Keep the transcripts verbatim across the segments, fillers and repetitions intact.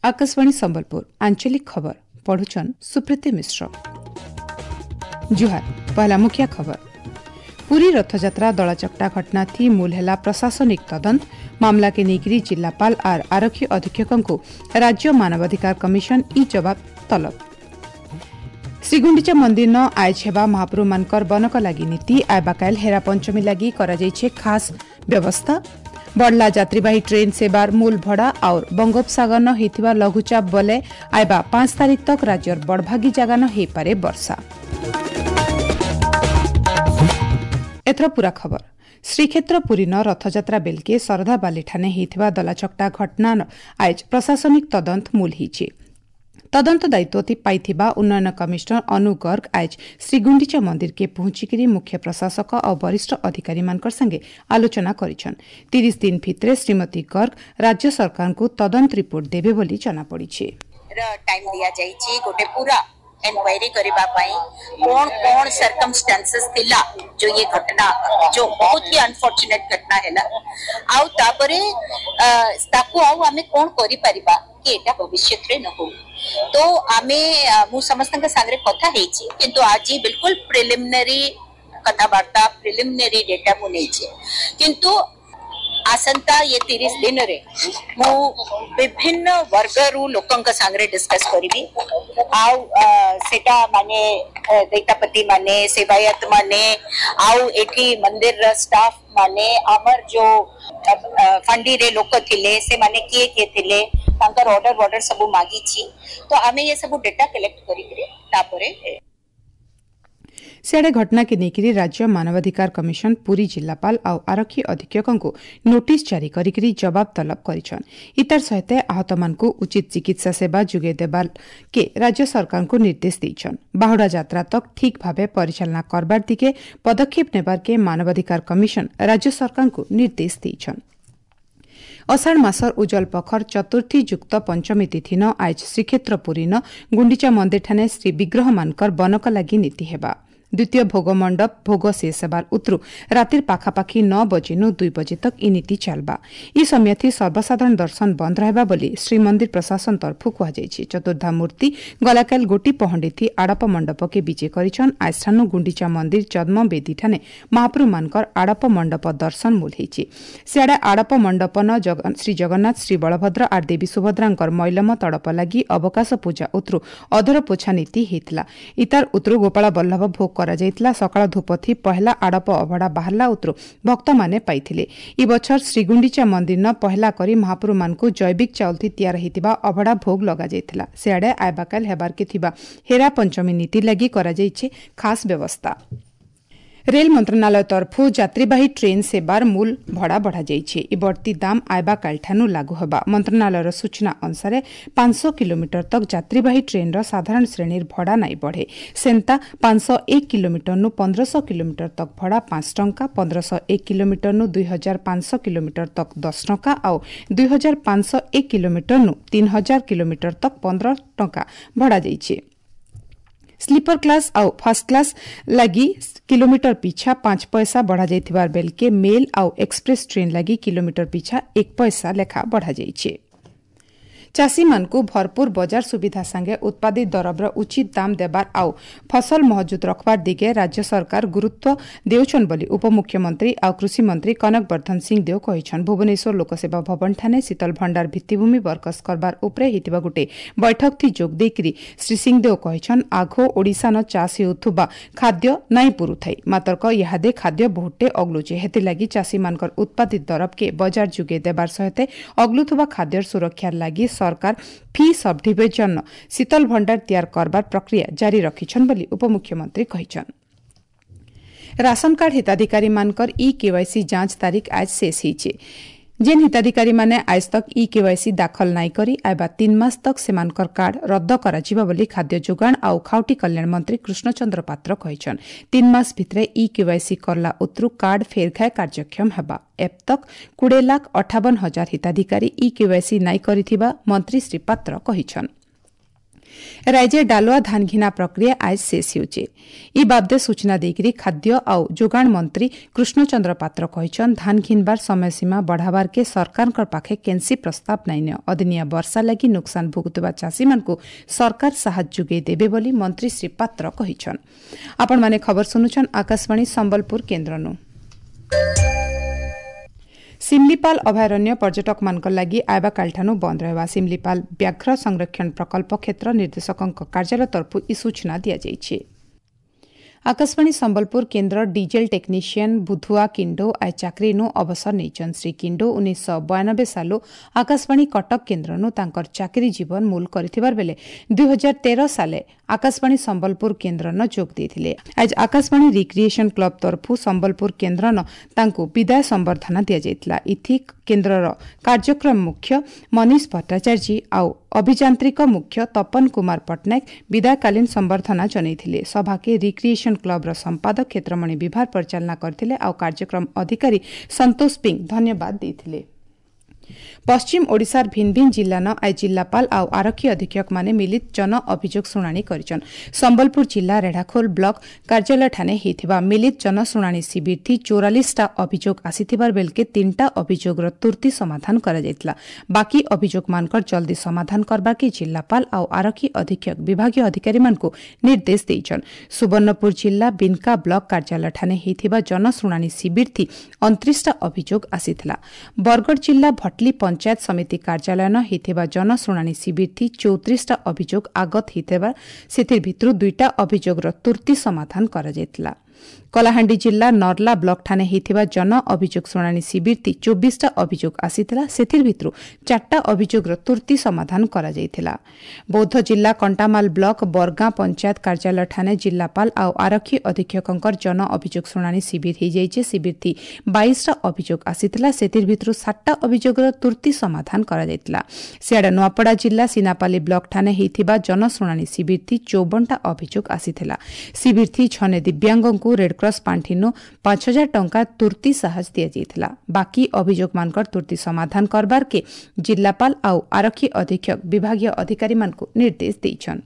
आकाशवाणी संबलपुर आंचलिक खबर पढ़ुचन सुप्रीति मिश्र। जुहार पहला मुख्य खबर। पुरी रथयात्रा दलाचकटा घटना थी मूल है प्रशासनिक तदंत मामला के निगरी जिलापाल आर आरक्षी अधीक्षकों को राज्य मानवाधिकार कमिशन ई जवाब तलब। श्रीगुंडीचा मंदिर न आयज हेबा महाप्रभु मानकर बनक लगी नीति आयबा काल हेरा पंचमी लगी करा जाइछे खास व्यवस्था। बढ़ला यात्रीवाही ट्रेन सेवार मूल भड़ा और बंगोपसागर न हेतिबा लघुचाप बोले आयबा पांच तारीख तक राज्यर बड़भागी जगह न हे पारे वर्षा। एथर पूरा खबर। श्रीक्षेत्र पुरी न रथयात्रा बेलके सरधा बालीठाने हेतिबा दलाचकटा घटना आयज प्रशासनिक तदंत मूल हिचे। तदंत दायित्व पाइथिबा उन्नयन कमिश्नर अनु गर्ग आज श्रीगुंडीचा मंदिर के पहुंचिकी मुख्य प्रशासक और वरिष्ठ अधिकारी मानकर संगे आलोचना करिछन। तीस दिन भितरे श्रीमती गर्ग राज्य सरकार को तदंत रिपोर्ट देबे बोली जना पड़िछे। टाइम दिया जाइछि गोटे पूरा एनक्वायरी करबा पई कोन कोन सर्कमस्टेंसेस थिला जो ये घटना जो बहुत ही अनफॉर्चुनेट घटना हैला आउ तापरे ताकू आउ हमें कोन करि परिबा कि एटा भविष्य रे न हो। तो आमे मु समस्त के सागरे कथा हेछि किंतु आज बिल्कुल प्रिलिमिनरी कथाबार्ता प्रिलिमिनरी डेटा मु नै छै किंतु आसंता ये तीस दिन रे मु विभिन्न वर्गरु लोकन का सागरे डिस्कस करबी आउ सेटा माने दैतापति माने सेवायत माने आउ एठी मंदिर रा स्टाफ माने अमर जो फंडी रे लोक थिले से माने किए के थिले तांकर ऑर्डर ऑर्डर सब मागी छी तो आमे ये सब डेटा कलेक्ट करी करे तापरे सियाड़े घटना के नेकिरी राज्य मानवाधिकार कमिशन पुरी जिलापाल और आरक्षी अधीक्षकों को नोटिस जारी करी जवाब तलब करिछन। इतर सहित आहत मान को उचित चिकित्सा सेवा जुगे देबार के राज्य सरकार को निर्देश देछन। बाहुड़ा यात्रा तक ठीक भावे परिचालना करबार दिके पदक्षेप नेबार के मानवाधिकार कमिशन राज्य सरकार को निर्देश देछन। अषाढ़ मासर उज्जवल पखर चतुर्थी युक्त पंचमी तिथि न आज श्रीक्षेत्र पुरी न गुंडीचा मंदिर ठाने श्री विग्रह मानकर बनक लगी नीति हेबा। द्वितीय भोग मंडप भोग शेष हेबार उत्रु रातिर पाखापाखी नौ बजेनु दुई बजे तक इ नीति चलबा। इ समय थी सर्वसाधारण दर्शन बंद रहबा बोली श्रीमंदिर प्रशासन तरफु कहा जायछि। चतुर्धा मूर्ति गलाकाल गोटी पहंडी थी आड़प मंडप के विजय करिछन। आस्थानु गुंडीचा मंदिर जन्म बेदी ठाने महाप्रभु मानकर आड़प मंडप दर्शन मूल हेछि। सियाडा आड़प मंडप न जगन, श्री जगन्नाथ श्री बलभद्र आर देवी सुभद्रांकर मैलम तड़प लगी अवकाश पूजा उत्रु अधर पोछा नीति हेतला। इतार उत्रु गोपाल बल्लभ भोग करा जायतला। सकाळ धूपथी पहला आड़प अभड़ा बाहरला उत्रु भक्त माने पाइथिले। इ बछर श्रीगुंडीचा मंदिर न पहला करी महाप्रभु मानकु जैविक चाउलथी तैयार हेतिबा अभड़ा भोग लगा जायतला। सेआडे आयबाकाल हेबार के थिबा हेरा पंचमी नीति लगी करा जायछे खास व्यवस्था। रेल मंत्रणालय तरफु यात्रीवाही ट्रेन सेवार मूल भड़ा बढ़ा जाइछे। इ बढ़ती दाम आयबा कालठानु लागू होबा। मंत्रणालयर सूचना अनुसार पांच सौ किलोमीटर तक यात्रीवाही ट्रेन र साधारण श्रेणीर भड़ा नाई बढ़े। सेंता पांच सौ एक किलोमीटर नु पंद्रह सौ किलोमीटर तक भड़ा पांच टंका, पंद्रह सौ एक किलोमीटर नु दुई हजार पांच सौ किलोमीटर तक दस टंका और दुई हजार पांच सौ एक किलोमीटर नु तीन हजार किलोमीटर तक पंद्रह टंका बढ़ा जाइछे। स्लीपर क्लास और फर्स्ट क्लास लगी किलोमीटर पीछा पांच पैसा बढ़ा जाइथिबार बेल के मेल और एक्सप्रेस ट्रेन लगी किलोमीटर पीछा एक पैसा लेखा बढ़ा जाइछे। चाषी मानकु भरपूर बाजार सुविधा संगे उत्पादित द्रव्यर उचित दाम देबार आउ फसल महजूद रखबार दिगे राज्य सरकार गुरुत्व देउछन बोली उपमुख्यमंत्री और कृषि मंत्री कनक वर्धन सिंह देव कहिछन। भुवनेश्वर लोकसेवा भवन ठाने शीतल भंडार भित्तिभूमि बरकस करबार उपरे हितिबा गुटे बैठक थी जोग देकरी श्री सिंहदेव कहिछन आघो ओडिशा न चाष हेउथुबा खाद्य नाई पुरुथाई मात्रक इहादे खाद्य बहुटे अग्लुचे हेति लागि चाषी मानकर उत्पादित द्रव्य के बाजार जुगे देबार सहित अग्लुथुबा खाद्य सुरक्षार लागि सरकार फी सब डिविजन शीतल भंडार तैयार करबार प्रक्रिया जारी रखिछन बोली उपमुख्यमंत्री कहिछन। राशन कार्ड हिताधिकारी मानकर ई केवाईसी जांच तारीख आज शेष हिचे। जेन हिताधिकारी माने आज तक ई केवाईसी दाखल नाई करी आयबा तीन मास तक सेमानकर कार्ड रद्द कराजिबा बोली खाद्य जोगाण आउ खाउटी कल्याण मंत्री कृष्णचंद्र पात्र कहिछन। तीन मास भितरे ई केवाईसी करला उत्रु कार्ड फेरखाए कार्यक्षम हेबा। एप तक बीस लाख अठावन हजार हिताधिकारी ई केवाईसी नाई करिथिबा मंत्री श्री पात्र कहिछन। राज्य डालुआ धान घिना प्रक्रिया आज शेष होचे। ई बाबदे सूचना देकरी खाद्य आउ जोगाण मंत्री कृष्णचंद्र पात्र कहिछन धान घिनबार समय सीमा बढ़ावार के सरकार पाखे केन्सी प्रस्ताव नाइन अदिनिया वर्षा लगी नुकसान भुगुतुवा चाषी मानकु सरकार साहाय्य जोगे देबे बोली मंत्री श्री पात्र कहिछन। आपण माने खबर सुनुछन आकाशवाणी संबलपुर केन्द्रनु। सिमलीपाल अभयारण्य पर्यटक मानक लागि आइबा कालठानु बंद रहबा सिमलीपाल व्याघ्र संरक्षण प्रकल्प क्षेत्र निर्देशकଙ୍କ कार्यालय तरफु ई सूचना दिया जाइछे। आकाशवाणी संबलपुर केन्द्र डीजेल टेक्नीशियन बुधुआ किंडो आय चाकरीनु अवसर नैचन। श्री किंडो उन्नीस सौ बयानबे सालु आकाशवाणी कटक केन्द्रनु तांकर चाकरी जीवन मूल करथिबार बेले दुई हजार तेरह साले आकाशवाणी संबलपुर केन्द्रन जोग देथिले। आज आकाशवाणी रिक्रिएशन क्लब तरफु संबलपुर केन्द्रन तांकु विदाय संबर्धना दिया जायतिला। इथि केन्द्रर कार्यक्रम मुख्य मनीष भट्टाचार्य आउ अभियांत्रिक मुख्य तपन कुमार पट्टनायक विदायकालीन संबर्धना जनैथिले। सभा के रिक्रिएशन क्लब संपादक क्षेत्रमणि विभार परिचालना करथिले आउ कार्यक्रम अधिकारी संतोष पिंग धन्यवाद देथिले। पश्चिम ओडिशार भिन्न भिन्न जिल्लान आय जिल्लापाल आउ आरक्षी अधीक्षक माने मिलित जन अभियोग शुणाणी करिछन। संबलपुर जिल्ला रेढाखोल ब्लॉक कार्यालय ठाने हेथिबा मिलित जन शुणाणी शिविर थी चौवालीस टा अभियोग आसीथिबार बेलके तीन टा अभियोग र तुर्ती समाधान करा जायतिला। बाकी अभियोग मानकर जल्दी समाधान करबा के जिल्लापाल आउ आरक्षी अधीक्षक विभागीय अधिकारी मानकु निर्देश देइछन। सुवर्णपुर जिल्ला बिनका ब्लॉक कार्यालय ठाने हेथिबा जन शुणाणी शिविर थी उनतीस टा अभियोग आसीथिला। बरगढ़ जिल्ला भटली पंचायत समिति कार्यालय न हेथिबा जन शुणाणी शिविर थी चौतीस टा अभियोग आगत हेथिबा सेथिर भितरु दुईटा अभियोग र तुर्ती समाधान करा जायतिला। कलाहांडी जिल्ला नर्ला ब्लॉक ठाने हेथिबा जन अभियोग शुणाणी शिविर थी चौबीस टा अभियोग आसीथिला सेथिर भितरु चारटा अभियोग र तुर्ती समाधान करा जायतिला। बौद्ध जिल्ला कंटामाल ब्लॉक बरगा पंचायत कार्यालय ठाने जिल्लापाल आउ आरक्षी अधीक्षकंकर जन अभियोग शुणाणी शिविर हे जाइछे। शिविर थी बाईस टा अभियोग आसीथिला सेथिर भितरु सात टा अभियोग र तुर्ती समाधान करा जायतिला। सियाडा नुआपड़ा जिल्ला सिनापाली ब्लॉक ठाने हेथिबा जन शुणाणी शिविर थी चौवन टा अभियोग आसीथिला। शिविर थी छने दिव्यांगंकु रेडक्रॉस पांठिनु पांच हजार टंका तुर्ती साहस दिया जायतिला। बाकी अभियोग मानकर तुर्ती समाधान करबार के जिल्लापाल आउ आरक्षी अधीक्षक विभागीय अधिकारी मानकु निर्देश देइछन।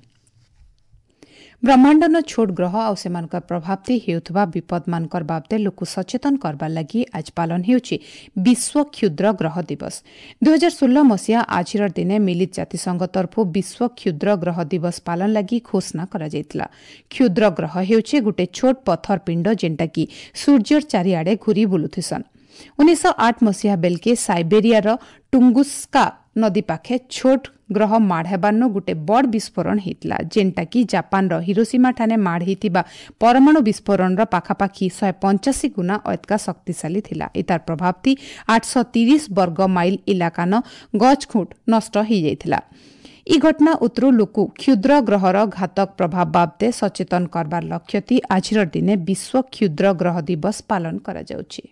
ब्रह्मांड न छोट ग्रह आउ सेमानकर प्रभावती हेउथबा विपद मानकर बाबदे लोक सचेतन करबार लागि आज पालन हेउछि विश्व क्षुद्र ग्रह दिवस। दुई हजार षोलह मसीहा आजिर दिने मिलित जातिसंघ तरफु विश्व क्षुद्र ग्रह दिवस पालन लागि घोषणा करा जायतिला। क्षुद्र ग्रह हेउछि गुटे छोट पत्थर पिंड जेंटा कि सूर्यर चारिआडे घुरी बुलुथिसन। उन्नीस सौ आठ मसीहा बेलके साइबेरिया टुंगुस्का नदी पाखे छोट ग्रह माड़ हेबारनु गुटे बड़ विस्फोरण हेतिला जेंटा कि जापान रो हिरोशिमा ठाने माड़ हेतिबा परमाणु विस्फोरण रो पाखापाखि शहे पंचाशी गुना अतका शक्तिशाली थिला। इतार प्रभाव थी आठ सौ तीस वर्ग माइल इलाका न गछ खुट नष्ट हो जाइथिला। ई घटना उतरु लोकु क्षुद्र ग्रहर घातक प्रभाव बाबदे सचेतन करबार लक्ष्य थी आजिर दिने विश्व क्षुद्र ग्रह दिवस पालन करा जाउछि।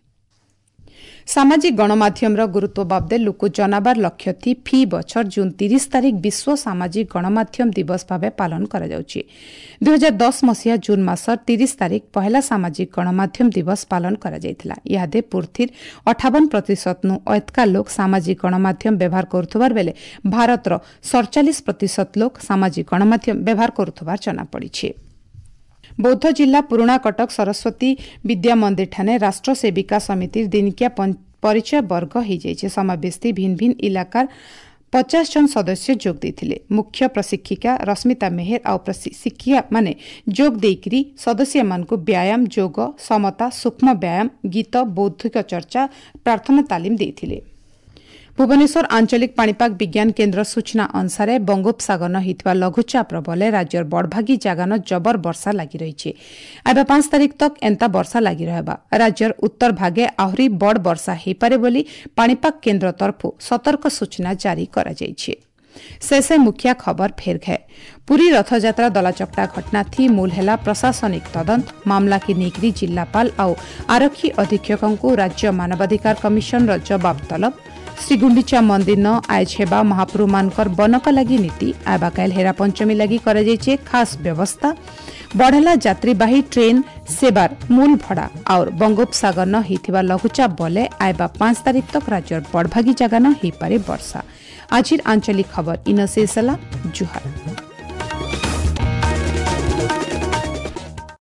सामाजिक गणमाध्यम गुरुत्व बाबदे लोक जनाबार लक्ष्य थी फी बछर जून तीस तारिख विश्व सामाजिक गणमाध्यम दिवस भाव पालन करा जाउछि। दुई हजार दस मसीहा जून मासर तीस तारिख पहला सामाजिक गणमाध्यम दिवस पालन करा जायतिला। यादे पूर्थिर अठावन प्रतिशत नु अतका लोक सामाजिक गणमाध्यम व्यवहार करुथबार बेले भारतर सड़चालीस प्रतिशत लोक सामाजिक गणमाध्यम व्यवहार करुथबार जना पड़िछे। बौद्ध जिल्ला पुराणा कटक सरस्वती विद्या मंदिर ठाने राष्ट्र सेविका समिति दिनकिया परिचय वर्ग हो जाइए। समावेशी भिन्न भिन्न इलाकार पचास जन सदस्य जोग देथिले। मुख्य प्रशिक्षिका रश्मिता मेहर आउ प्रशिक्षिका माने जोग देकरी सदस्य मानकु व्यायाम जोग समता सूक्ष्म व्यायाम गीत बौद्धिक चर्चा प्रार्थना तालीम देथिले। भुवनेश्वर आंचलिक पाणीपाग विज्ञान केन्द्र सूचना अनुसार बंगोपसागर हितवा लघुचाप बले राज्यर बड़भागी जगान जबर वर्षा लगी रही। एवं पांच तारिख तक एंता वर्षा लगी रहबा। राज्यर उत्तर भागे आहरी बड़ वर्षा हो पारे बोली पाणीपाग केन्द्र तरफु सतर्क सूचना जारी करा जायछि। शेषे मुखिया खबर फेर है। पुरी रथयात्रा दलाचकटा घटना थी मूल हेला प्रशासनिक तदंत मामला की निगरी जिल्लापाल आउ आरक्षी अधीक्षकों राज्य मानवाधिकार कमिशन जवाब तलब। श्रीगुंडीचा मंदिर न आज हेबा महाप्रभु मानकर बनक लगी नीति आबा काल हेरा पंचमी लगी करा जायछे खास व्यवस्था। बढ़ेला यात्रीवाही ट्रेन सेवार मूल भड़ा और बंगोपसागर न हिथिबा लघुचाप बले आयबा पांच तारिख तक राज्यर बड़भागी जगह न ही पारे वर्षा। आजिर आंचलिक खबर इन शेषला जुहार।